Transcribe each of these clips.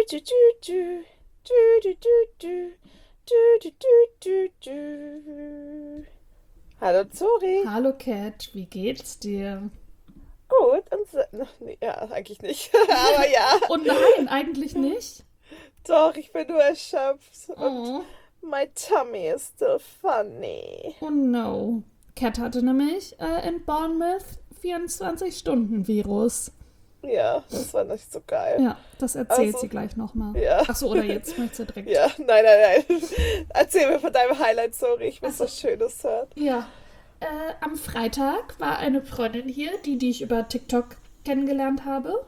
du, du, du, du, du, du, du, du, du, du. Hallo Zori. Hallo Cat, wie geht's dir? Gut, nee, ja, eigentlich nicht. Aber ja, Oh nein, eigentlich nicht. doch, ich bin nur erschöpft und Oh, my tummy is still funny. oh no. Cat hatte nämlich in Bournemouth 24-Stunden-Virus. Ja, das war nicht so geil. Ja, das erzählt Also, sie gleich nochmal. ja, Achso, oder jetzt möchtest du direkt. ja, nein, nein, nein. Erzähl mir von deinem Highlight, Zori, ich will Achso, was Schönes hören. ja. Am Freitag war eine Freundin hier, die ich über TikTok kennengelernt habe.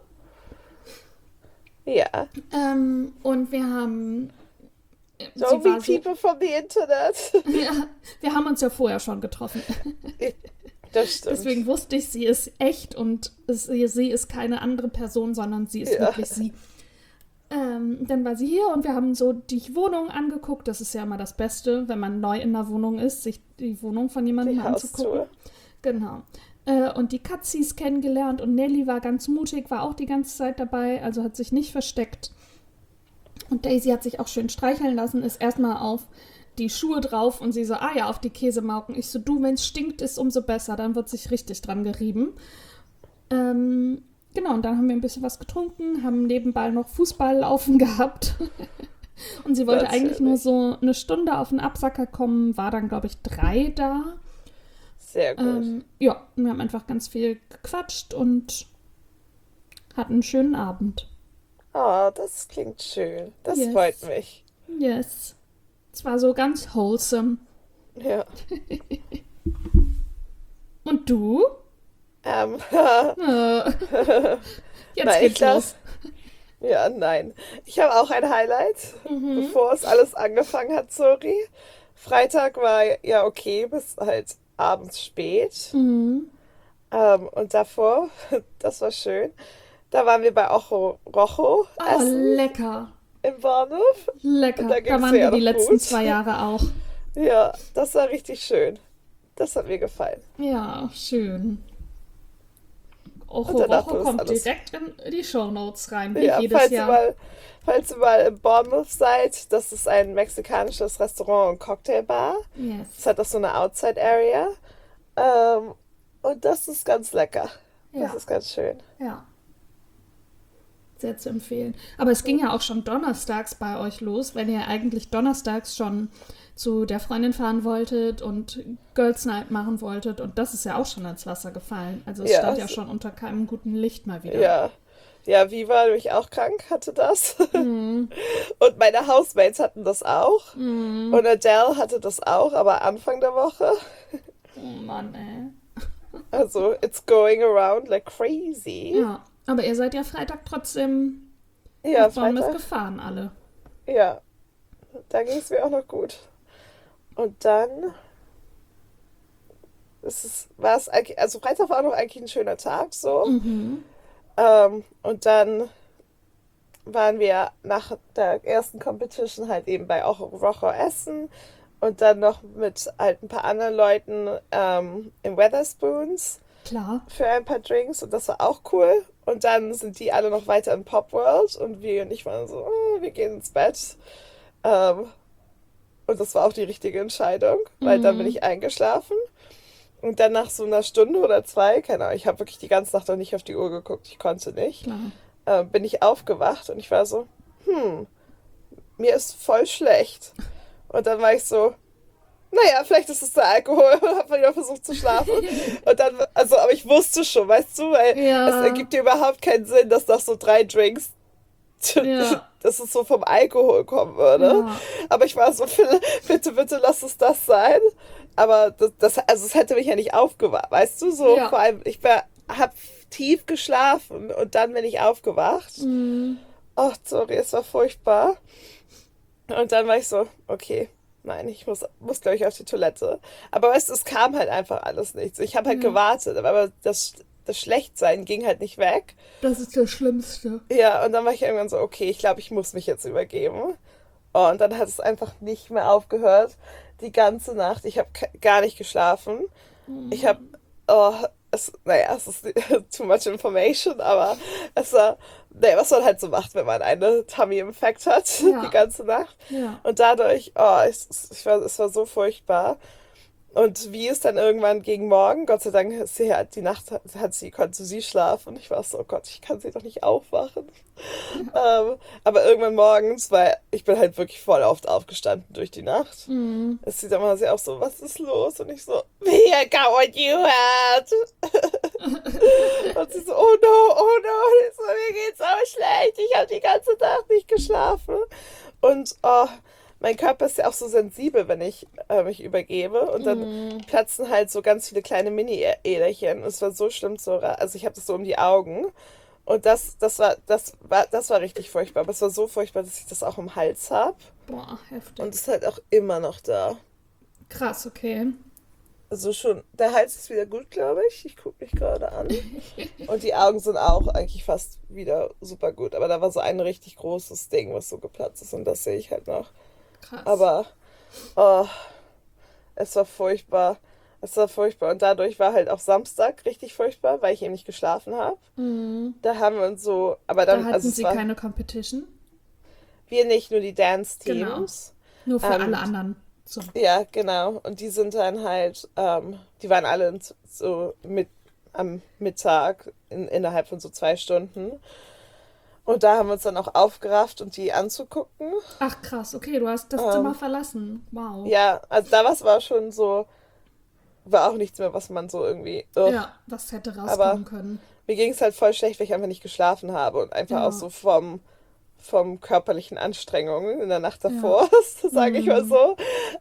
Ja, Und wir haben. don't Sie be war so. people from the Internet. Ja, wir haben uns ja vorher schon getroffen. Das stimmt. Deswegen wusste ich, sie ist echt und sie ist keine andere Person, sondern sie ist Ja, wirklich sie. Dann war sie hier und wir haben so die Wohnung angeguckt. Das ist ja immer das Beste, wenn man neu in einer Wohnung ist, sich die Wohnung von jemandem die anzugucken. Haustour. Genau. Und die Katzis kennengelernt und Nelly war ganz mutig, war auch die ganze Zeit dabei, also hat sich nicht versteckt. Und Daisy hat sich auch schön streicheln lassen, ist erstmal auf die Schuhe drauf und sie so, ah ja, auf die Käsemauken. Ich so, du, wenn es stinkt, ist umso besser, dann wird sich richtig dran gerieben. Genau, und dann haben wir ein bisschen was getrunken, haben nebenbei noch Fußball laufen gehabt. Und sie wollte eigentlich nur Natürlich. so eine Stunde auf den Absacker kommen, war dann, glaube ich, 3 da. Sehr gut. Ja, wir haben einfach ganz viel gequatscht und hatten einen schönen Abend. Oh, das klingt schön. Das freut Yes, mich. yes. Es war so ganz wholesome. Ja. Und du? Ähm, Äh, jetzt nein, geht's los. ja, nein. Ich habe auch ein Highlight, Mhm. bevor es alles angefangen hat, sorry. Freitag war ja okay, bis halt abends spät. Mhm. Und davor, das war schön. Da waren wir bei Ocho Rocho Oh, essen lecker. im Bahnhof. Und Lecker. da ging Da es waren mir wir ja die noch letzten gut. 2 Jahre auch. Ja, das war richtig schön. Das hat mir gefallen. Ja, schön. Und Ojo danach Rojo war das kommt alles. direkt in die Shownotes rein, wie Ja, jedes Jahr. falls ihr mal in Bournemouth seid, das ist ein mexikanisches Restaurant und Cocktailbar. Es Yes. hat auch so eine Outside-Area. Ähm, und das ist ganz lecker. Das Ja, ist ganz schön. ja. Sehr zu empfehlen. Aber es ging ja auch schon donnerstags bei euch los, wenn ihr eigentlich donnerstags schon zu der Freundin fahren wolltet und Girls Night machen wolltet. Und das ist ja auch schon ans Wasser gefallen. Also es Ja, stand ja schon unter keinem guten Licht mal wieder. ja. Ja, Viva, nämlich auch krank, hatte das. Mhm. Und meine Housemates hatten das auch. Mhm. Und Adele hatte das auch, aber Anfang der Woche. Oh Mann, ey. Also, it's going around like crazy. Ja, aber ihr seid ja Freitag trotzdem nach Ja, Bournemouth Freitag. gefahren, alle. Ja, da ging es mir auch noch gut. Und dann war es eigentlich, also Freitag war noch eigentlich ein schöner Tag so. Mhm. Und dann waren wir nach der ersten Competition halt eben bei Rojo essen und dann noch mit halt ein paar anderen Leuten im Weatherspoons Klar. für ein paar Drinks und das war auch cool. Und dann sind die alle noch weiter in Pop World und wir und ich waren so, oh, wir gehen ins Bett. Ähm, und das war auch die richtige Entscheidung, weil dann bin Mhm. ich eingeschlafen. Und dann nach so einer Stunde oder zwei, keine Ahnung, ich habe wirklich die ganze Nacht noch nicht auf die Uhr geguckt, ich konnte nicht, Klar. bin ich aufgewacht und ich war so, mir ist voll schlecht. Und dann war ich so, naja, vielleicht ist es der Alkohol und habe wieder versucht zu schlafen. Und dann, also, aber ich wusste schon, weißt du, weil es Ja, ergibt dir überhaupt keinen Sinn, dass nach so 3 Drinks, ja, dass es so vom Alkohol kommen würde. ja. Aber ich war so, bitte, bitte lass es das sein. Aber also es hätte mich ja nicht aufgewacht, weißt du, so vor Ja. allem, hab tief geschlafen und dann bin ich aufgewacht. Mhm. Oh, sorry, es war furchtbar. Und dann war ich so, okay, nein, ich muss glaube ich, auf die Toilette. Aber weißt du, es kam halt einfach alles nichts. Ich habe halt Ja. gewartet, aber das Schlechtsein ging halt nicht weg. Das ist das Schlimmste. Ja, und dann war ich irgendwann so, okay, ich glaube, ich muss mich jetzt übergeben. Und dann hat es einfach nicht mehr aufgehört. Die ganze Nacht. Ich habe gar nicht geschlafen. Oh Ich habe, Mann. oh, naja, es ist too much information, aber es war, naja, was man halt so macht, wenn man eine Tummy-Infekt hat, die Ja, ganze Nacht. ja. Und dadurch, es war so furchtbar. Und wie ist dann irgendwann gegen Morgen? Gott sei Dank ist sie halt die Nacht konnte sie schlafen. Und ich war so, oh Gott, ich kann sie doch nicht aufwachen. Aber irgendwann morgens, weil ich bin halt wirklich voll oft aufgestanden durch die Nacht. Mhm. Es sieht immer sehr auch so, was ist los? Und ich so, we got what you had. Und sie so, oh no. Und ich so, mir geht's so schlecht. Ich habe die ganze Nacht nicht geschlafen. Und mein Körper ist ja auch so sensibel, wenn ich mich übergebe. Und dann platzen halt so ganz viele kleine Mini-Äderchen. Es war so schlimm, also ich habe das so um die Augen. Und das war richtig furchtbar. Aber es war so furchtbar, dass ich das auch im Hals habe. Boah, Und heftig. es ist halt auch immer noch da. Krass, okay. Also schon, der Hals ist wieder gut, glaube ich. Ich gucke mich gerade an. Und die Augen sind auch eigentlich fast wieder super gut. Aber da war so ein richtig großes Ding, was so geplatzt ist. Und das sehe ich halt noch. Krass. Aber oh, es war furchtbar. Es war furchtbar. Und dadurch war halt auch Samstag richtig furchtbar, weil ich eben nicht geschlafen habe. Mhm. Da haben wir uns so, aber Da dann, hatten also es sie war, keine Competition. wir nicht, nur die Genau. Dance-Teams. Nur für Ähm, alle anderen. So. Ja, genau. Und die sind dann halt, die waren alle so am Mittag innerhalb von so 2 Stunden. Und da haben wir uns dann auch aufgerafft, um die anzugucken. Ach krass, okay, du hast das Zimmer verlassen. Wow. Ja, also da war schon so, war auch nichts mehr, was man so irgendwie, Ja, was hätte aber rauskommen können. mir ging es halt voll schlecht, weil ich einfach nicht geschlafen habe und einfach auch Ja, so vom körperlichen Anstrengungen in der Nacht ja. davor, sage ich mal Mhm. so,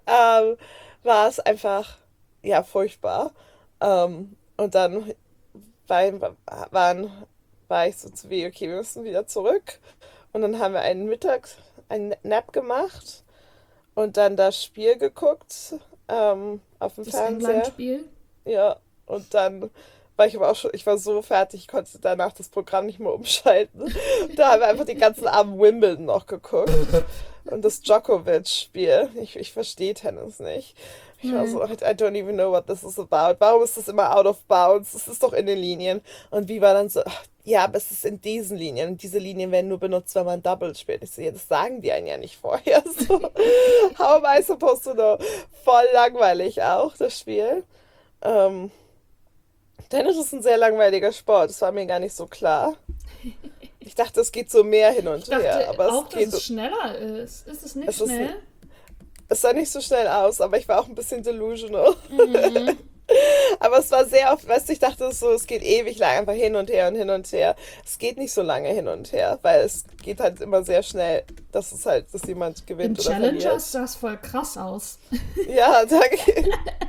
war es einfach, ja, furchtbar. Und dann war, waren, war ich so wie, okay, wir müssen wieder zurück. Und dann haben wir einen Nap gemacht und dann das Spiel geguckt, auf dem Das Fernseher. England-Spiel. Ja, und dann war ich aber auch schon, ich war so fertig, ich konnte danach das Programm nicht mehr umschalten. Da haben wir einfach den ganzen Abend Wimbledon noch geguckt. Und das Djokovic-Spiel. Ich verstehe Tennis nicht. Ich war so, Nee. I don't even know what this is about. Warum ist das immer out of bounds? Es ist doch in den Linien. Und wie war dann so, ach, ja, aber es ist in diesen Linien. Und diese Linien werden nur benutzt, wenn man Double spielt. Ich so, ja, das sagen die einen ja nicht vorher. So, how am I supposed to know? Voll langweilig auch, das Spiel. Ähm, Tennis ist ein sehr langweiliger Sport. Das war mir gar nicht so klar. Ich dachte, es geht so mehr hin Ich und her, dachte aber auch, dass es schneller ist. Ist es nicht es ist, schnell? es sah nicht so schnell aus, aber ich war auch ein bisschen delusional. Mhm. Aber es war sehr oft, weißt du, ich dachte so, es geht ewig lang, einfach hin und her und hin und her. Es geht nicht so lange hin und her, weil es geht halt immer sehr schnell, dass jemand Im gewinnt oder Challenger verliert. sah es voll krass aus. Ja, danke.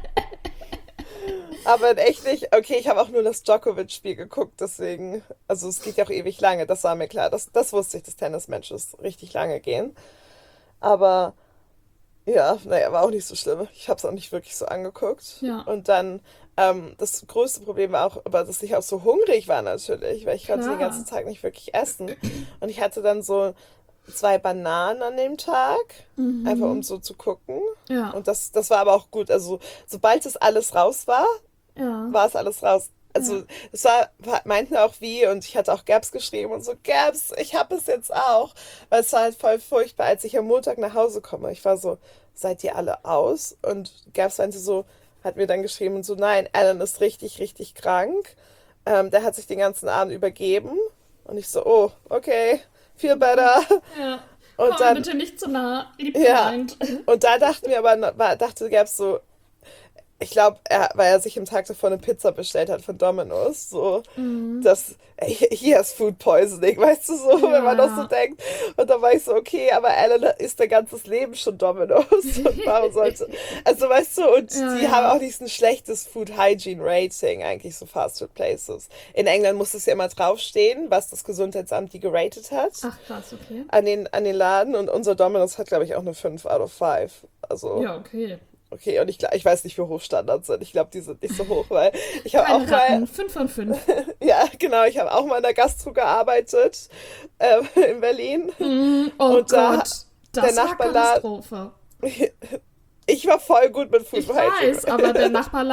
Aber in echt nicht. Okay, ich habe auch nur das Djokovic-Spiel geguckt, deswegen, also es geht ja auch ewig lange, das war mir klar. Das wusste ich, dass Tennismatches richtig lange gehen. Aber ja, naja, war auch nicht so schlimm. Ich habe es auch nicht wirklich so angeguckt. Ja, Und dann, das größte Problem war auch, aber dass ich auch so hungrig war natürlich, weil ich konnte den ganzen klar. Tag nicht wirklich essen. Und ich hatte dann so 2 Bananen an dem Tag, einfach um Mhm. so zu gucken. Ja, Und das war aber auch gut. Also, sobald es alles raus war, ja, war es alles raus. ja. Also, meinten auch wie, und ich hatte auch Gabs geschrieben und so, Gabs, ich habe es jetzt auch. Weil es war halt voll furchtbar, als ich am Montag nach Hause komme. Ich war so, seid ihr alle aus? Und Gabs meinte so, hat mir dann geschrieben und so, nein, Alan ist richtig, richtig krank. Der hat sich den ganzen Abend übergeben. Und ich so, oh, okay, feel better. Ja. Und Komm mir dann, bitte nicht zu nah. Lieb ja, gemeint. und da dachten wir aber, dachte Gabs so, ich glaube, weil er sich am Tag davor eine Pizza bestellt hat von Domino's, so, Mhm. dass, hier ist Food Poisoning, weißt du, so, wenn Ja, man das so ja. denkt. Und dann war ich so, okay, aber Alan isst sein ganzes Leben schon Domino's. Und warum sollte, also weißt du, und Ja, die haben auch ja. nicht ein schlechtes Food Hygiene Rating, eigentlich so Fast Food Places. In England muss es ja immer draufstehen, was das Gesundheitsamt die geratet hat Ach krass, okay. an den Laden. Und unser Domino's hat, glaube ich, auch eine 5 out of 5. Also. Ja, okay. Okay, und ich weiß nicht, wie hoch Standards sind. Ich glaube, die sind nicht so hoch, weil ich habe auch Keine mal, Ratten. 5 von 5. ja, genau, ich habe auch mal in der Gastro gearbeitet, in Berlin. Oh Und da, Gott, der das war Nachbarladen, Katastrophe. ich war voll gut mit Food Ich Hygiene. weiß, aber der Nachbarladen?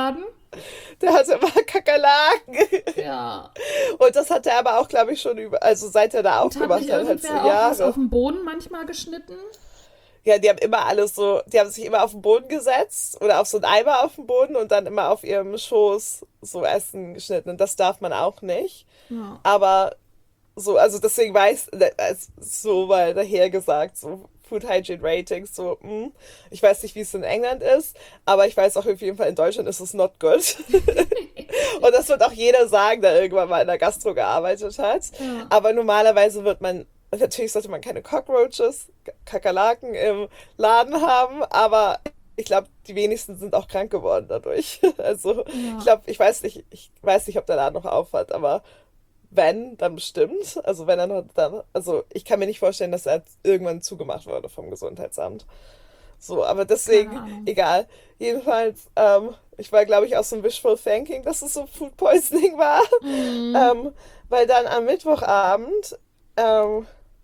Der hatte immer Kakerlaken. Ja. Und das hat er aber auch, glaube ich, schon über, also seit er da Und hat aufgemacht nicht hat, halt so irgendwer auch was auf Jahre. dem Boden manchmal geschnitten? Ja, die haben immer alles so, die haben sich immer auf den Boden gesetzt oder auf so einen Eimer auf den Boden und dann immer auf ihrem Schoß so Essen geschnitten. Und das darf man auch nicht. Ja. Aber so, also deswegen so mal daher gesagt, so Food Hygiene Ratings, so, ich weiß nicht, wie es in England ist, aber ich weiß auch auf jeden Fall, in Deutschland ist es not good. Und das wird auch jeder sagen, der irgendwann mal in der Gastro gearbeitet hat. Ja. Aber normalerweise wird man, natürlich sollte man keine Cockroaches, Kakerlaken im Laden haben, aber ich glaube, die wenigsten sind auch krank geworden dadurch. Also ich Ja. glaube, ich weiß nicht, ob der Laden noch auf hat, aber wenn, dann bestimmt. Also wenn er noch dann, also ich kann mir nicht vorstellen, dass er irgendwann zugemacht wurde vom Gesundheitsamt. So, aber Keine deswegen, Ahnung. egal. Jedenfalls, ich war, glaube ich, auch so ein Wishful Thinking, dass es so Food Poisoning war. Mhm. Weil dann am Mittwochabend, ähm,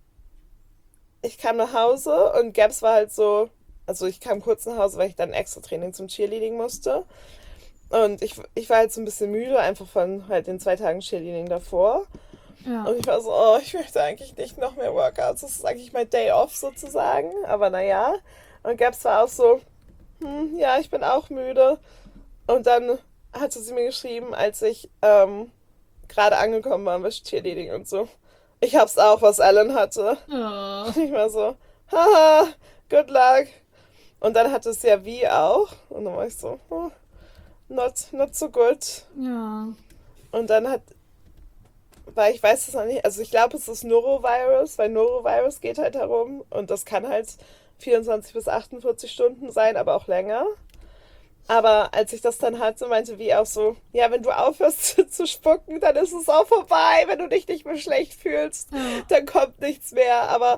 ich kam nach Hause und Gabs war halt so, also ich kam kurz nach Hause, weil ich dann extra Training zum Cheerleading musste. Und ich war halt so ein bisschen müde, einfach von halt den 2 Tagen Cheerleading davor. Ja. Und ich war so, oh, ich möchte eigentlich nicht noch mehr Workouts. Das ist eigentlich mein Day off sozusagen. Aber naja. Und Gabs war auch so, ja, ich bin auch müde. Und dann hatte sie mir geschrieben, als ich gerade angekommen war mit Cheerleading und so. Ich hab's auch, was Alan hatte. Oh. Ich war so, haha, good luck. Und dann hatte es ja wie auch. Und dann war ich so, not so good. Ja. Und dann weil ich weiß es noch nicht, also ich glaube, es ist Norovirus, weil Norovirus geht halt herum und das kann halt 24 bis 48 Stunden sein, aber auch länger. Aber als ich das dann hatte, meinte wie auch so, ja, wenn du aufhörst zu spucken, dann ist es auch vorbei. Wenn du dich nicht mehr schlecht fühlst, Ja. dann kommt nichts mehr. Aber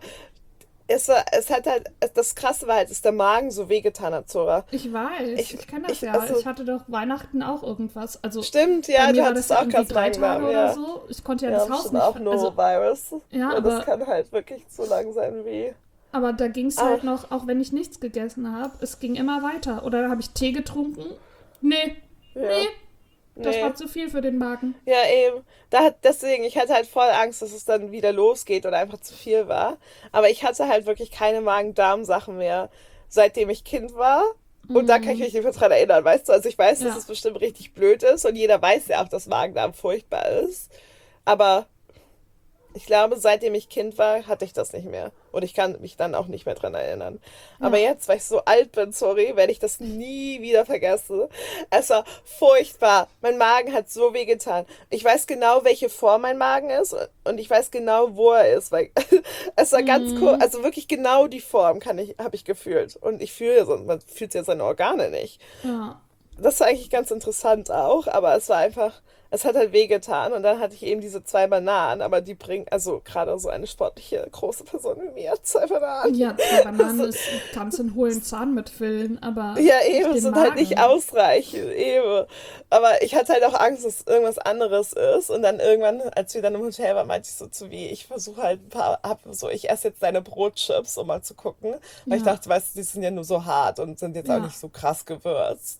es hat halt, das Krasse war halt, dass der Magen so wehgetan hat, Zora. Ich weiß, ich kenne das ja. Also, Ich hatte doch Weihnachten auch irgendwas. Also stimmt, bei ja, du mir war das hattest ja auch irgendwie krass 3 Tage Magen-Darm, oder ja. so. Ich konnte ja Ja, das Haus bestimmt nicht. auch Also, Norovirus. ja, Und das aber, kann halt wirklich so lang sein wie. aber da ging es Ah, halt noch, auch wenn ich nichts gegessen habe, es ging immer weiter. Oder da habe ich Tee getrunken. Nee, ja, das war nee. zu viel für den Magen. Ja, eben. Deswegen, ich hatte halt voll Angst, dass es dann wieder losgeht oder einfach zu viel war. Aber ich hatte halt wirklich keine Magen-Darm-Sachen mehr, seitdem ich Kind war. Und da kann ich Mhm. mich nicht mehr dran erinnern, weißt du? Also ich weiß, dass es Ja, bestimmt richtig blöd ist und jeder weiß ja auch, dass Magen-Darm furchtbar ist. Aber ich glaube, seitdem ich Kind war, hatte ich das nicht mehr. Und ich kann mich dann auch nicht mehr dran erinnern. Aber ja. jetzt, weil ich so alt bin, sorry, werde ich das nie wieder vergessen. Es war furchtbar. Mein Magen hat so weh getan. Ich weiß genau, welche Form mein Magen ist und ich weiß genau, wo er ist, weil es war ganz cool, Mhm. also wirklich genau die Form habe ich gefühlt. Und ich fühle, man fühlt ja seine Organe nicht. Ja. Das war eigentlich ganz interessant auch, aber es war einfach, es hat halt wehgetan und dann hatte ich eben diese 2 Bananen, aber die bringen, also gerade so eine sportliche, große Person wie mir, 2 Bananen. Ja, 2 Bananen Das, ist, kannst einen hohlen Zahn mitfüllen, aber ja, nicht eben, es den sind halt nicht Magen. ausreichend, eben. Aber ich hatte halt auch Angst, dass irgendwas anderes ist und dann irgendwann, als wir dann im Hotel waren, meinte ich so zu wie, ich versuche halt ich esse jetzt deine Brotchips, um mal zu gucken, weil ich Ja, dachte, weißt du, die sind ja nur so hart und sind jetzt auch nicht ja. so krass gewürzt.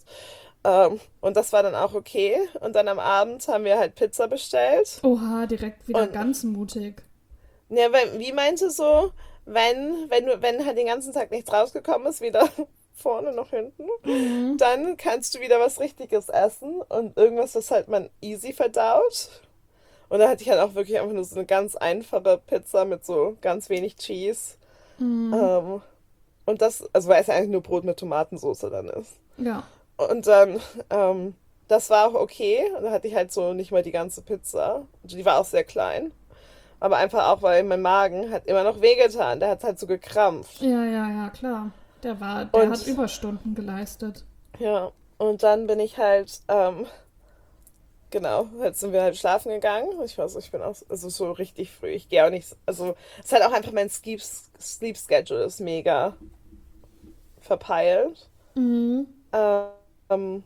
Und das war dann auch okay. Und dann am Abend haben wir halt Pizza bestellt. Oha, direkt wieder Und ganz mutig. ja, wie meinte so, wenn halt den ganzen Tag nichts rausgekommen ist, weder vorne noch hinten, Mhm. dann kannst du wieder was Richtiges essen und irgendwas, was halt man easy verdaut. Und dann hatte ich halt auch wirklich einfach nur so eine ganz einfache Pizza mit so ganz wenig Cheese. Mhm. Ähm, und das, also weil es ja eigentlich nur Brot mit Tomatensauce dann ist. Ja. Und dann, das war auch okay. Und dann hatte ich halt so nicht mal die ganze Pizza. Die war auch sehr klein. Aber einfach auch, weil mein Magen hat immer noch wehgetan. Der hat halt so gekrampft. Ja, ja, ja, klar. Der hat Und Überstunden geleistet. ja, und dann bin ich halt, genau, jetzt sind wir halt schlafen gegangen. Ich war so, ich bin auch, also so richtig früh. Ich gehe auch nicht, also es ist halt auch einfach mein Sleep Schedule ist mega verpeilt. Mhm. Ähm,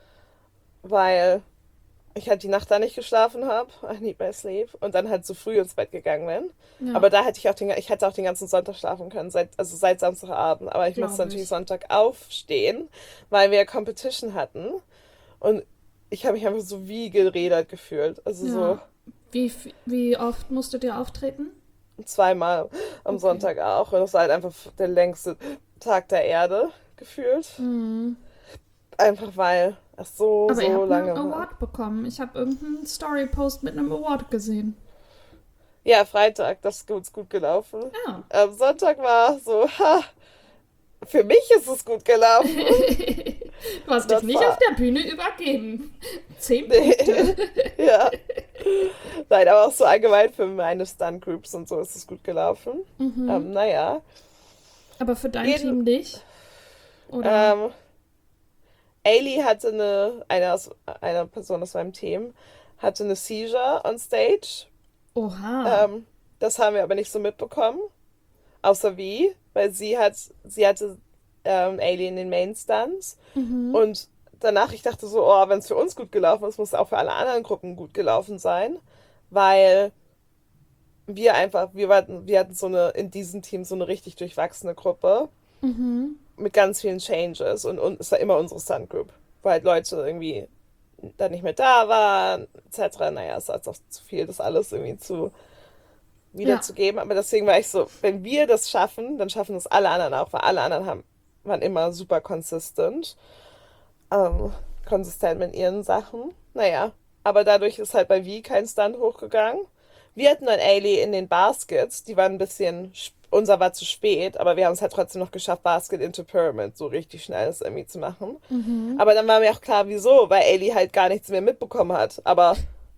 weil ich halt die Nacht da nicht geschlafen habe. I need my sleep. Und dann halt so früh ins Bett gegangen bin. Aber Ja, da hätte ich hätte auch den ganzen Sonntag schlafen können, also seit Samstagabend. Aber ich musste glaube natürlich ich. Sonntag aufstehen, weil wir Competition hatten. Und ich habe mich einfach so wie gerädert gefühlt. Also so Ja. Wie oft musstet ihr auftreten? zweimal am Okay. Sonntag auch. Und das war halt einfach der längste Tag der Erde gefühlt. Mhm. Einfach weil es so, Aber ihr so habt einen lange war. Award bekommen. Ich habe irgendeinen Story-Post mit einem Award gesehen. Ja, Freitag, das ist gut gelaufen. Ja. Am Sonntag war so, ha, für mich ist es gut gelaufen. Du hast dich Das nicht auf war, der Bühne übergeben. 10 Punkte. nee, ja. Nein, aber auch so allgemein für meine Stunt-Groups und so ist es gut gelaufen. Mhm. Naja, Aber für dein jeden, Team nicht? Oder? ähm, Ailey hatte eine Person aus meinem Team, hatte eine Seizure on stage. Oha. Ähm, Das haben wir aber nicht so mitbekommen. Außer wie, weil sie hatte Ailey in den Main Stunts. Mhm. Und danach, ich dachte so, oh, wenn es für uns gut gelaufen ist, muss es auch für alle anderen Gruppen gut gelaufen sein. Weil wir hatten in diesem Team so eine richtig durchwachsene Gruppe Mhm. mit ganz vielen Changes und es war immer unsere Stunt Group, wo halt Leute irgendwie dann nicht mehr da waren, etc. Naja, es ist auch zu viel, das alles irgendwie Ja. wiederzugeben. Aber deswegen war ich so, wenn wir das schaffen, dann schaffen das alle anderen auch, weil alle anderen waren immer super ähm, konsistent mit ihren Sachen. Naja, aber dadurch ist halt bei Wie kein Stunt hochgegangen. Wir hatten dann Ailey in den Baskets, die waren ein bisschen, unser war zu spät, aber wir haben es halt trotzdem noch geschafft, Basket into Pyramid so richtig schnell das irgendwie zu machen. Mhm. Aber dann war mir auch klar, wieso, weil Ailey halt gar nichts mehr mitbekommen hat. Aber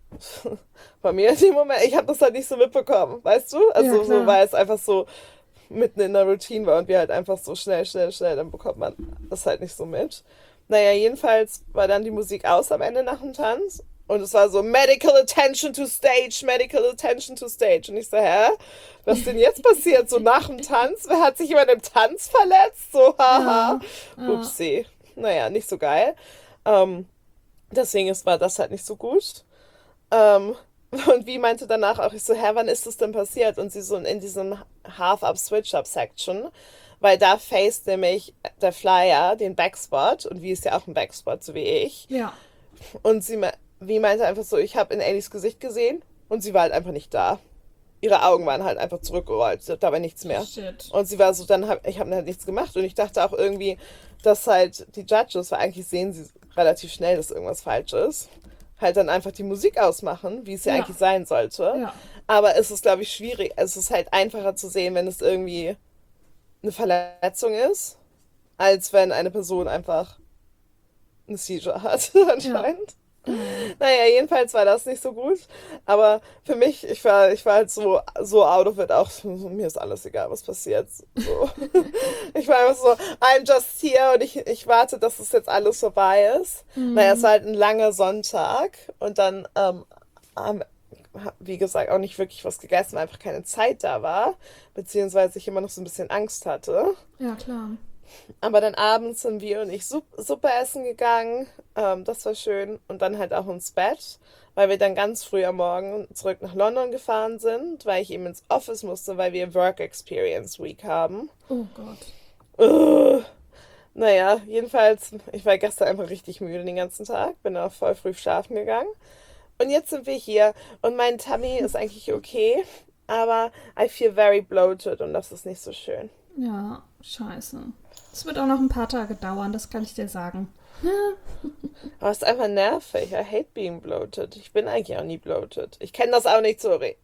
bei mir in dem Moment, ich habe das halt nicht so mitbekommen, weißt du? Ja, Also so, klar. weil es einfach so mitten in der Routine war und wir halt einfach so schnell, schnell, schnell, dann bekommt man das halt nicht so mit. Naja, jedenfalls war dann die Musik aus am Ende nach dem Tanz und es war so Medical Attention to Stage, Medical Attention to Stage. Und ich so, hä? Was ist denn jetzt passiert? So nach dem Tanz? Wer hat sich jemand im Tanz verletzt? So, haha. Ja. Ja. Upsi. Naja, nicht so geil. Ähm, war das halt nicht so gut. Ähm, und wie meinte danach auch, ich so, hä, wann ist das denn passiert? Und sie so in diesem Half-Up, Switch-Up-Section, weil da faced nämlich der Flyer den Backspot und wie ist ja auch ein Backspot, so wie ich. Ja. Und wie meinte einfach so, ich habe in Ellies Gesicht gesehen und sie war halt einfach nicht da. Ihre Augen waren halt einfach zurückgerollt, da war nichts mehr. Shit. Und sie war so, ich habe halt nichts gemacht und ich dachte auch irgendwie, dass halt die Judges, weil eigentlich sehen sie relativ schnell, dass irgendwas falsch ist, halt dann einfach die Musik ausmachen, wie es ja Ja. eigentlich sein sollte. Ja. Aber es ist, glaube ich, schwierig. Es ist halt einfacher zu sehen, wenn es irgendwie eine Verletzung ist, als wenn eine Person einfach eine Seizure hat, Ja. anscheinend. Naja, jedenfalls war das nicht so gut. Aber für mich, ich war halt so out of it auch. Mir ist alles egal, was passiert. So. Ich war einfach so, I'm just here und ich warte, dass es jetzt alles vorbei ist. Naja, es Mhm. war halt ein langer Sonntag und dann, haben, wie gesagt, auch nicht wirklich was gegessen, weil einfach keine Zeit da war. Beziehungsweise ich immer noch so ein bisschen Angst hatte. Ja, klar. Aber dann abends sind wir und ich Suppe essen gegangen. Das war schön. Und dann halt auch ins Bett, weil wir dann ganz früh am Morgen zurück nach London gefahren sind, weil ich eben ins Office musste, weil wir Work Experience Week haben. Oh Gott. Ugh. Naja, jedenfalls, ich war gestern einfach richtig müde den ganzen Tag, bin auch voll früh schlafen gegangen. Und jetzt sind wir hier und mein Tummy ist eigentlich okay, aber I feel very bloated und das ist nicht so schön. Ja, scheiße. Es wird auch noch ein paar Tage dauern, das kann ich dir sagen. Aber es ist einfach nervig. I hate being bloated. Ich bin eigentlich auch nie bloated. Ich kenne das auch nicht, sorry.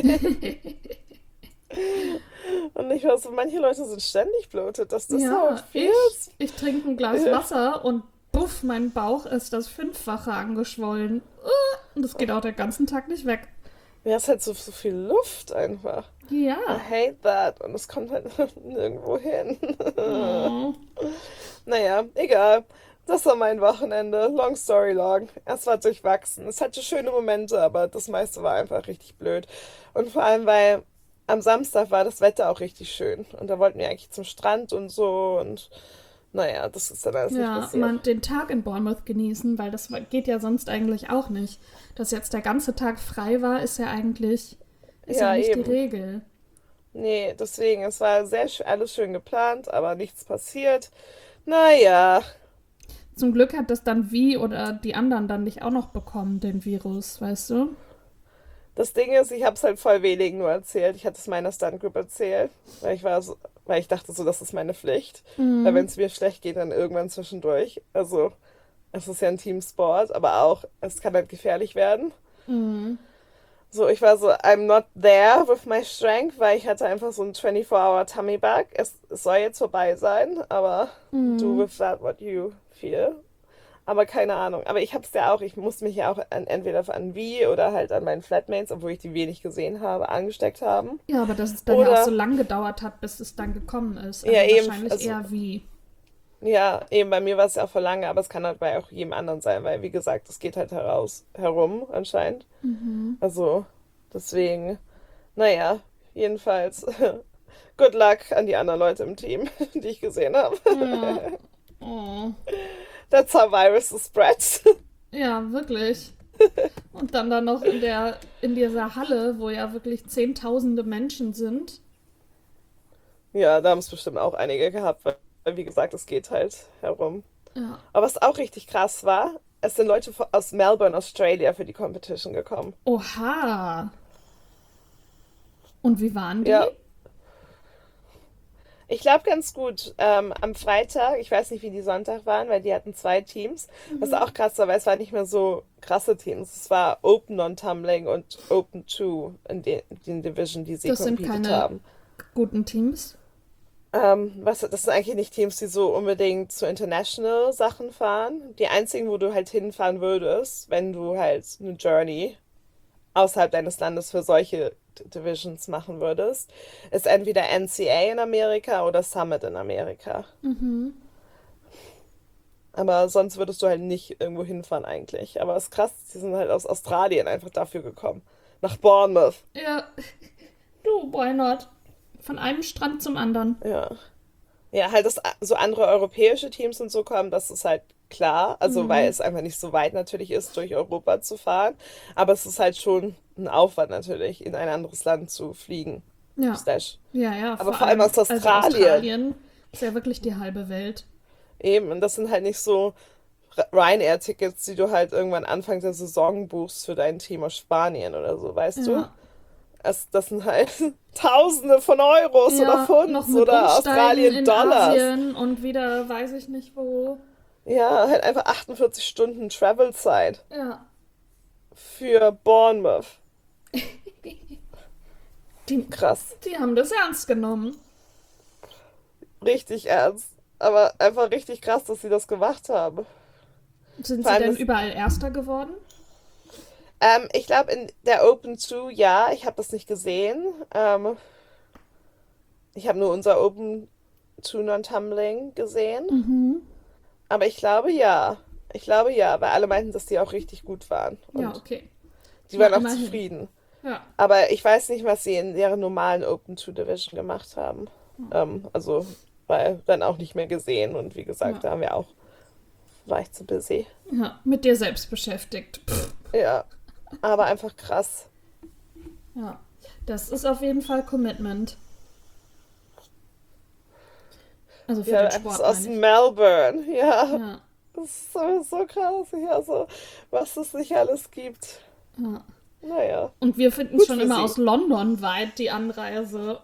Und ich weiß, so, manche Leute sind ständig bloated. Dass das so Ja, viel ist. ich trinke ein Glas Wasser und buff, mein Bauch ist das Fünffache angeschwollen. Und das geht auch den ganzen Tag nicht weg. Ja, es ist halt so viel Luft einfach. I Ja. hate that. Und es kommt halt nirgendwo hin. Oh. Naja, egal. Das war mein Wochenende. Long story long. Es war durchwachsen. Es hatte schöne Momente, aber das meiste war einfach richtig blöd. Und vor allem, weil am Samstag war das Wetter auch richtig schön. Und da wollten wir eigentlich zum Strand und so. Und naja, das ist dann alles nicht Ja, passiert. man den Tag in Bournemouth genießen, weil das geht ja sonst eigentlich auch nicht. Dass jetzt der ganze Tag frei war, ist ja Ja, nicht die eben. Regel. Nee, deswegen, es war alles schön geplant, aber nichts passiert. Naja, Zum Glück hat das dann Vi oder die anderen dann nicht auch noch bekommen, den Virus, weißt du? Das Ding ist, ich habe es halt voll wenigen nur erzählt. Ich hatte es meiner Stunt-Group erzählt, weil ich dachte so, das ist meine Pflicht. Weil wenn es mir schlecht geht, dann irgendwann zwischendurch. Also, es ist ja ein Teamsport, aber auch, es kann halt gefährlich werden. So, ich war so, I'm not there with my strength, weil ich hatte einfach so ein 24-hour Tummy Bug. Es soll jetzt vorbei sein, aber do with that what you feel. Aber keine Ahnung. Aber ich hab's ja auch, ich musste mich ja auch entweder an Vi oder halt an meinen Flatmates, obwohl ich die wenig gesehen habe, angesteckt haben. Ja, aber dass es dann ja auch so lang gedauert hat, bis es dann gekommen ist. Also ja, eben, wahrscheinlich also, eher Vi. ja, eben, bei mir war es ja auch vor lange, aber es kann halt bei auch jedem anderen sein, weil, wie gesagt, es geht halt herum anscheinend. Also, deswegen, naja, jedenfalls, good luck an die anderen Leute im Team, die ich gesehen habe. Ja. Oh. That's how viruses spread. Ja, wirklich. Und dann noch in dieser Halle, wo ja wirklich Zehntausende Menschen sind. Ja, da haben es bestimmt auch einige gehabt, weil, wie gesagt, es geht halt herum. Ja. Aber was auch richtig krass war, es sind Leute aus Melbourne, Australia für die Competition gekommen. Oha. Und wie waren die? Ja, ich glaube ganz gut. Am Freitag, ich weiß nicht, wie die Sonntag waren, weil die hatten 2 Teams. Was auch krass war, weil es waren nicht mehr so krasse Teams. Es war Open Non-Tumbling und Open 2 in den Division, die sie Das sind competed keine haben. guten Teams. Das sind eigentlich nicht Teams, die so unbedingt zu International Sachen fahren. Die einzigen, wo du halt hinfahren würdest, wenn du halt eine Journey außerhalb deines Landes für solche Divisions machen würdest, ist entweder NCA in Amerika oder Summit in Amerika. Aber sonst würdest du halt nicht irgendwo hinfahren eigentlich. Aber es ist krass, die sind halt aus Australien einfach dafür gekommen. Nach Bournemouth. Ja, du, why not? Von einem Strand zum anderen. Ja. Ja, halt, dass so andere europäische Teams und so kommen, das ist halt klar. Also, weil es einfach nicht so weit natürlich ist, durch Europa zu fahren. Aber es ist halt schon ein Aufwand natürlich, in ein anderes Land zu fliegen. Ja. Slash. Ja, Aber vor allem aus also Australien. Australien ist ja wirklich die halbe Welt. Eben, und das sind halt nicht so Ryanair-Tickets, die du halt irgendwann Anfang der Saison buchst für dein Team aus Spanien oder so, weißt du? Ja. Das sind halt Tausende von Euros oder noch Pfunds mit oder Umsteigen in Australien-Dollars. Asien und wieder weiß ich nicht wo. Ja, halt einfach 48 Stunden Travel-Zeit Ja. für Bournemouth. Die, Krass. die haben das ernst genommen. Richtig ernst. Aber einfach richtig krass, dass sie das gemacht haben. Sind Vor sie allem denn das, überall Erster geworden? ich glaube, in der Open 2, ja, ich habe das nicht gesehen. Ich habe nur unser Open 2 Non-Tumbling gesehen. Aber ich glaube, ja. Ich glaube, ja, weil alle meinten, dass die auch richtig gut waren. Ja, Und okay. die Na, waren auch immerhin. zufrieden. Ja. Aber ich weiß nicht, was sie in deren normalen Open 2 Division gemacht haben. Also, weil dann auch nicht mehr gesehen. Und wie gesagt, Ja. war ich zu busy. Ja, mit dir selbst beschäftigt. Pff. Ja, aber einfach krass. Ja, das ist auf jeden Fall Commitment. Also für Ja, den das Sport, ist aus meine ich. Melbourne. Ja, Ja, das ist so krass. Ja, so, was es nicht alles gibt. ja. Naja, Und wir finden gut schon für immer sie. aus London weit, die Anreise.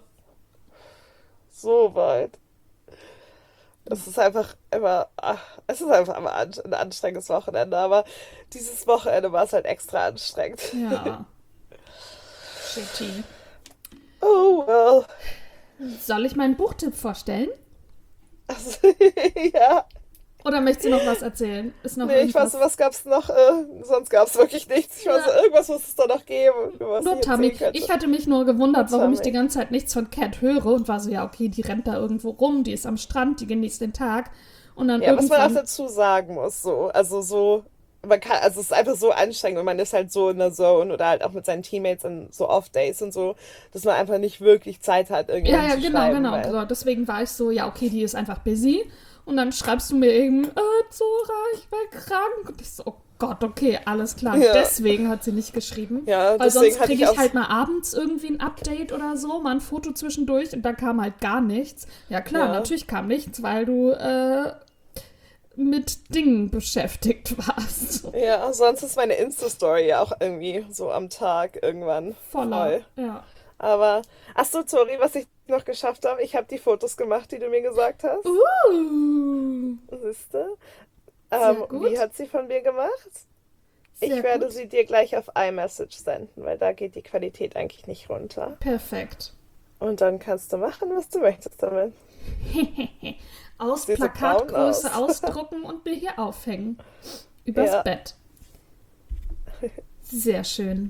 So weit. Es ist einfach immer, es ist einfach immer ein anstrengendes Wochenende, aber dieses Wochenende war es halt extra anstrengend. Ja, shitty. Oh, well. Soll ich meinen Buchtipp vorstellen? Also, ja. Oder möchtest du noch was erzählen? Ist noch Nee, ich weiß, irgendwas? was gab's noch? Sonst gab's wirklich nichts. Ich weiß, Ja. irgendwas muss es da noch geben, über was Nur ich Tammy. erzählen Ich könnte. hatte mich nur gewundert, warum ich Tammy. die ganze Zeit nichts von Cat höre und war so, ja, okay, die rennt da irgendwo rum, die ist am Strand, die genießt den Tag. Und dann Ja, was man auch irgendwann, dazu sagen muss, so, also so, also es ist einfach so anstrengend und man ist halt so in der Zone oder halt auch mit seinen Teammates in so Off-Days und so, dass man einfach nicht wirklich Zeit hat, ja, irgendjemandem ja, zu genau, schreiben, genau. weil, So, deswegen war ich so, ja, okay, die ist einfach busy. Und dann schreibst du mir eben, Zora, ich bin krank. Und ich so, oh Gott, okay, alles klar. Ja. Deswegen hat sie nicht geschrieben. ja, Weil deswegen sonst hatte kriege ich ich auch, halt mal abends irgendwie ein Update oder so, mal ein Foto zwischendurch und dann kam halt gar nichts. Ja klar, ja, natürlich kam nichts, weil du mit Dingen beschäftigt warst. Ja, sonst ist meine Insta-Story ja auch irgendwie so am Tag irgendwann Voller, voll. ja. Aber, ach so, sorry, was ich noch geschafft habe. Ich habe die Fotos gemacht, die du mir gesagt hast. Uh, Siehste? sehr Wie gut, hat sie von mir gemacht? Ich sehr werde gut. sie dir gleich auf iMessage senden, weil da geht die Qualität eigentlich nicht runter. Perfekt. Und dann kannst du machen, was du möchtest damit. Aus Sieht so braun Plakatgröße aus. ausdrucken und mir hier aufhängen. Übers Ja, Bett. Sehr schön.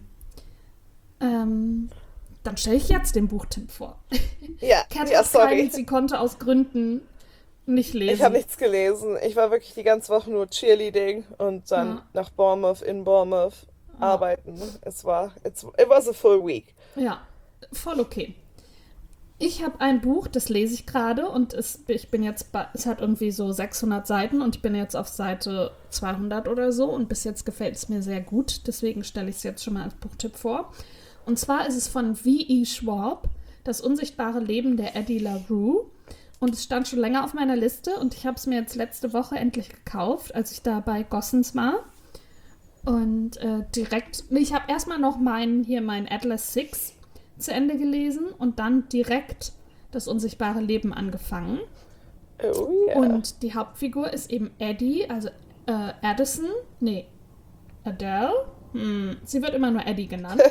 Ähm, Dann stelle ich jetzt den Buchtipp vor. ja, Kat ja, hat keinen, sorry. sie konnte aus Gründen nicht Ich habe lesen. nichts gelesen. Ich war wirklich die ganze Woche nur Cheerleading und dann Ja, nach Bournemouth, in Bournemouth ja, arbeiten. It was a full week. ja, voll okay. Ich habe ein Buch, das lese ich gerade und ich bin jetzt es hat irgendwie so 600 Seiten und ich bin jetzt auf Seite 200 oder so und bis jetzt gefällt es mir sehr gut. Deswegen stelle ich es jetzt schon mal als Buchtipp vor. Und zwar ist es von V.E. Schwab, Das unsichtbare Leben der Eddie LaRue. Und es stand schon länger auf meiner Liste und ich habe es mir jetzt letzte Woche endlich gekauft, als ich da bei Gossens war. Und direkt, nee, ich habe erstmal noch mein Atlas Six zu Ende gelesen und dann direkt das unsichtbare Leben angefangen. Oh yeah. Und die Hauptfigur ist eben Eddie, also Addison, nee, Adele. Sie wird immer nur Eddie genannt.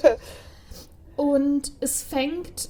Und es fängt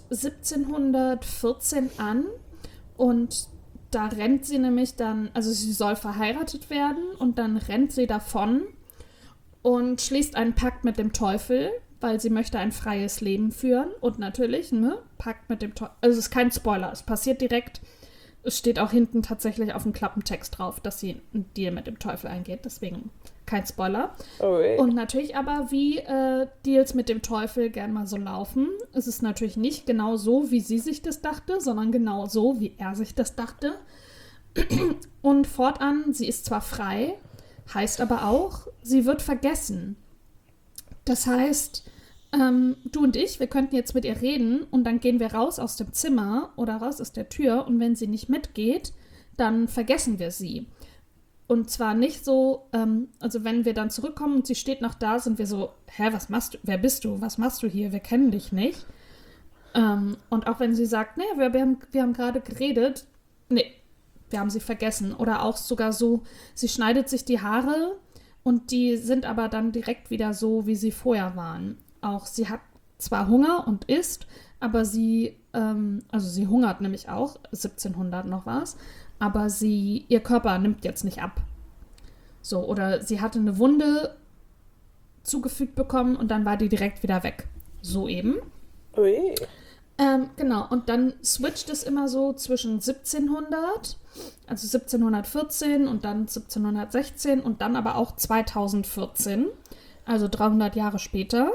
1714 an und da rennt sie nämlich dann, also sie soll verheiratet werden und dann rennt sie davon und schließt einen Pakt mit dem Teufel, weil sie möchte ein freies Leben führen. Und natürlich, ne, Pakt mit dem Teufel. Also es ist kein Spoiler, es passiert direkt. Es steht auch hinten tatsächlich auf dem Klappentext drauf, dass sie einen Deal mit dem Teufel eingeht. Deswegen kein Spoiler. Oh weh. Und natürlich aber, wie Deals mit dem Teufel gern mal so laufen. Es ist natürlich nicht genau so, wie sie sich das dachte, sondern genau so, wie er sich das dachte. Und fortan, sie ist zwar frei, heißt aber auch, sie wird vergessen. Das heißt, du und ich, wir könnten jetzt mit ihr reden und dann gehen wir raus aus dem Zimmer oder raus aus der Tür und wenn sie nicht mitgeht, dann vergessen wir sie. Und zwar nicht so, also wenn wir dann zurückkommen und sie steht noch da, sind wir so, hä, was machst du, wer bist du, was machst du hier, wir kennen dich nicht. Und auch wenn sie sagt, nee, wir haben gerade geredet, nee, wir haben sie vergessen. Oder auch sogar so, sie schneidet sich die Haare und die sind aber dann direkt wieder so, wie sie vorher waren. Auch sie hat zwar Hunger und isst, aber also sie hungert nämlich auch, 1700 noch was, aber ihr Körper nimmt jetzt nicht ab. So, oder sie hatte eine Wunde zugefügt bekommen und dann war die direkt wieder weg. So eben. Ui. Genau, und dann switcht es immer so zwischen 1700, also 1714 und dann 1716 und dann aber auch 2014, also 300 Jahre später.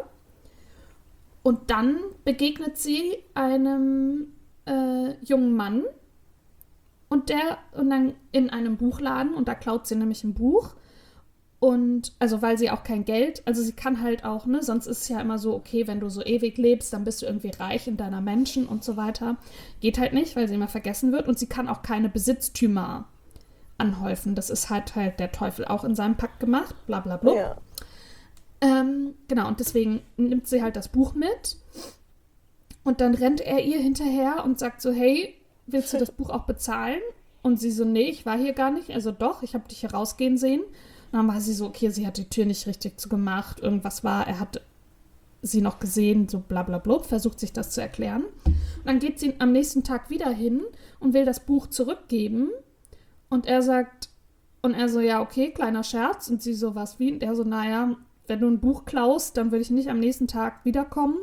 Und dann begegnet sie einem jungen Mann und dann in einem Buchladen und da klaut sie nämlich ein Buch. Und, also weil sie auch kein Geld, also sie kann halt auch, ne, sonst ist es ja immer so, okay, wenn du so ewig lebst, dann bist du irgendwie reich in deiner Menschen und so weiter. Geht halt nicht, weil sie immer vergessen wird und sie kann auch keine Besitztümer anhäufen. Das ist halt der Teufel auch in seinem Pakt gemacht, bla bla bla. Ja. Genau, und deswegen nimmt sie halt das Buch mit und dann rennt er ihr hinterher und sagt so, hey, willst du das Buch auch bezahlen? Und sie so, nee, ich war hier gar nicht, also doch, ich habe dich hier rausgehen sehen. Und dann war sie so, okay, sie hat die Tür nicht richtig zugemacht, irgendwas war, er hat sie noch gesehen, so bla bla bla, versucht sich das zu erklären. Und dann geht sie am nächsten Tag wieder hin und will das Buch zurückgeben und er so, ja, okay, kleiner Scherz und sie so, was wie? Und er so, naja, wenn du ein Buch klaust, dann will ich nicht am nächsten Tag wiederkommen.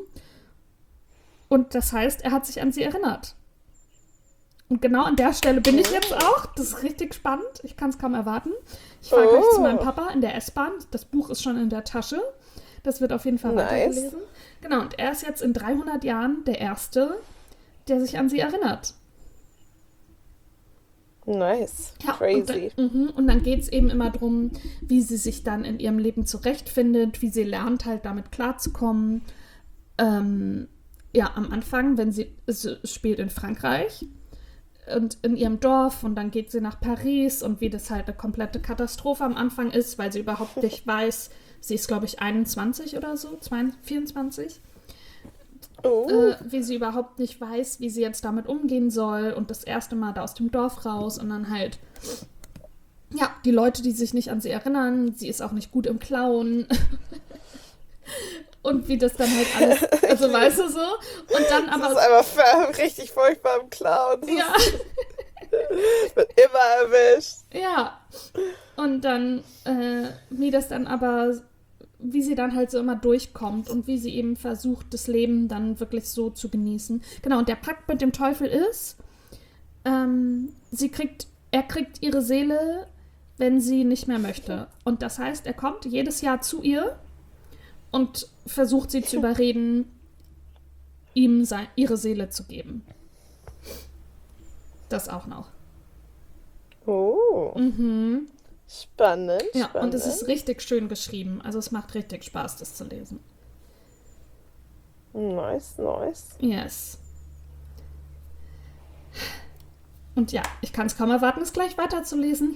Und das heißt, er hat sich an sie erinnert. Und genau an der Stelle bin ich jetzt auch. Das ist richtig spannend. Ich kann es kaum erwarten. Ich fahre gleich zu meinem Papa in der S-Bahn. Das Buch ist schon in der Tasche. Das wird auf jeden Fall weitergelesen. Genau, und er ist jetzt in 300 Jahren der Erste, der sich an sie erinnert. Nice. Ja, Crazy. Und dann geht es eben immer darum, wie sie sich dann in ihrem Leben zurechtfindet, wie sie lernt, halt damit klarzukommen. Ja, am Anfang, es spielt in Frankreich, und in ihrem Dorf und dann geht sie nach Paris und wie das halt eine komplette Katastrophe am Anfang ist, weil sie überhaupt nicht weiß, sie ist glaube ich 21 oder so, 24, wie sie überhaupt nicht weiß, wie sie jetzt damit umgehen soll und das erste Mal da aus dem Dorf raus und dann halt, ja, die Leute, die sich nicht an sie erinnern, sie ist auch nicht gut im Klauen und wie das dann halt alles, also weißt du so, und dann aber... Das ist einfach richtig furchtbar im Clown. Ja. Wird immer erwischt. Ja, und dann, wie das dann aber, wie sie dann halt so immer durchkommt und wie sie eben versucht, das Leben dann wirklich so zu genießen. Genau, und der Pakt mit dem Teufel ist, er kriegt ihre Seele, wenn sie nicht mehr möchte. Und das heißt, er kommt jedes Jahr zu ihr und versucht sie zu überreden, ihm ihre Seele zu geben. Das auch noch. Oh. Mhm. Spannend. Ja, spannend. und es ist richtig schön geschrieben. Also es macht richtig Spaß, das zu lesen. Nice. Yes. Und ja, ich kann es kaum erwarten, es gleich weiterzulesen.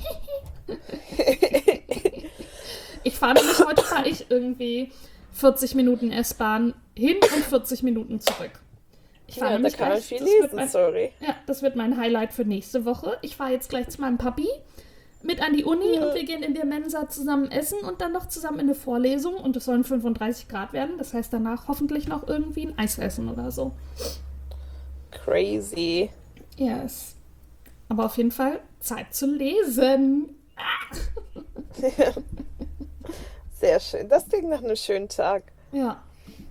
Heute fahre ich irgendwie 40 Minuten S-Bahn hin und 40 Minuten zurück. Ich fahre nämlich da kann man gleich, viel lesen, sorry. Ja, das wird mein Highlight für nächste Woche. Ich fahre jetzt gleich zu meinem Papi mit an die Uni und wir gehen in der Mensa zusammen essen und dann noch zusammen in eine Vorlesung und es sollen 35 Grad werden. Das heißt danach hoffentlich noch irgendwie ein Eis essen oder so. Crazy. Yes. Aber auf jeden Fall Zeit zu lesen. Sehr schön. Das klingt nach einem schönen Tag. Ja.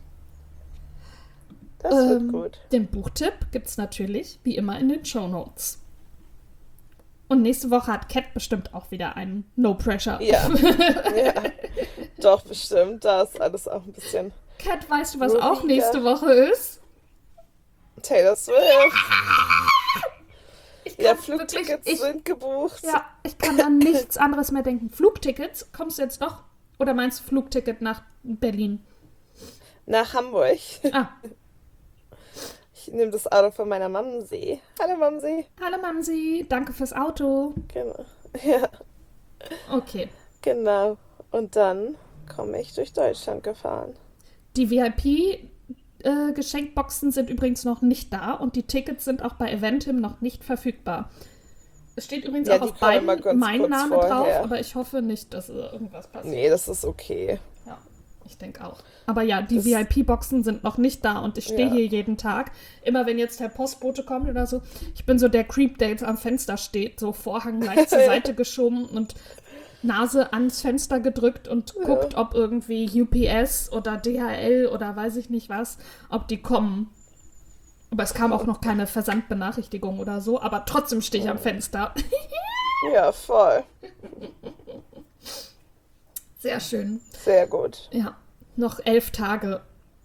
Das wird gut. Den Buchtipp gibt's natürlich, wie immer, in den Shownotes. Und nächste Woche hat Cat bestimmt auch wieder einen No Pressure. Ja. Doch, bestimmt. Da ist alles auch ein bisschen... Cat, weißt du, was ruhiger. auch nächste Woche ist? Taylor Swift. Ja, Flugtickets sind gebucht. Ja, ich kann an nichts anderes mehr denken. Flugtickets, kommst du jetzt doch? Oder meinst du Flugticket nach Berlin? Nach Hamburg. Ah. Ich nehme das Auto von meiner Mamsi. Hallo Mamsi. Hallo Mamsi, danke fürs Auto. Genau. Ja, Okay. genau. Und dann komme ich durch Deutschland gefahren. Die VIP-Geschenkboxen sind übrigens noch nicht da und die Tickets sind auch bei Eventim noch nicht verfügbar. Es steht übrigens Ja, auch die auf kommen beiden immer ganz mein kurz Name vorher. drauf, aber ich hoffe nicht, dass irgendwas passiert. Nee, das ist okay. Ja, ich denke auch. Aber ja, die Das- VIP-Boxen sind noch nicht da und ich stehe Ja. hier jeden Tag. Immer wenn jetzt der Postbote kommt oder so, ich bin so der Creep, der jetzt am Fenster steht, so Vorhang leicht zur Seite geschoben und Nase ans Fenster gedrückt und guckt, ob irgendwie UPS oder DHL oder weiß ich nicht was, ob die kommen. Aber es kam auch noch keine Versandbenachrichtigung oder so, aber trotzdem stehe ich am Fenster. Ja, voll. Sehr schön. Sehr gut. Ja, noch 11 Tage.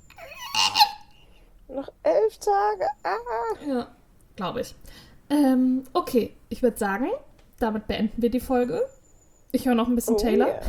Noch 11 Tage. Ja, glaube ich. Okay, ich würde sagen, damit beenden wir die Folge. Ich höre noch ein bisschen Taylor. Yeah.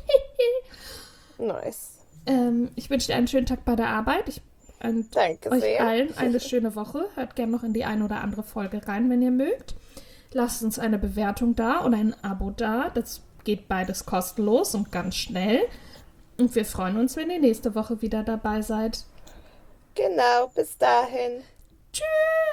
Nice. Ich wünsche dir einen schönen Tag bei der Arbeit. Danke Euch sehr. allen eine schöne Woche. Hört gerne noch in die eine oder andere Folge rein, wenn ihr mögt. Lasst uns eine Bewertung da und ein Abo da. Das geht beides kostenlos und ganz schnell. Und wir freuen uns, wenn ihr nächste Woche wieder dabei seid. Genau, bis dahin. Tschüss!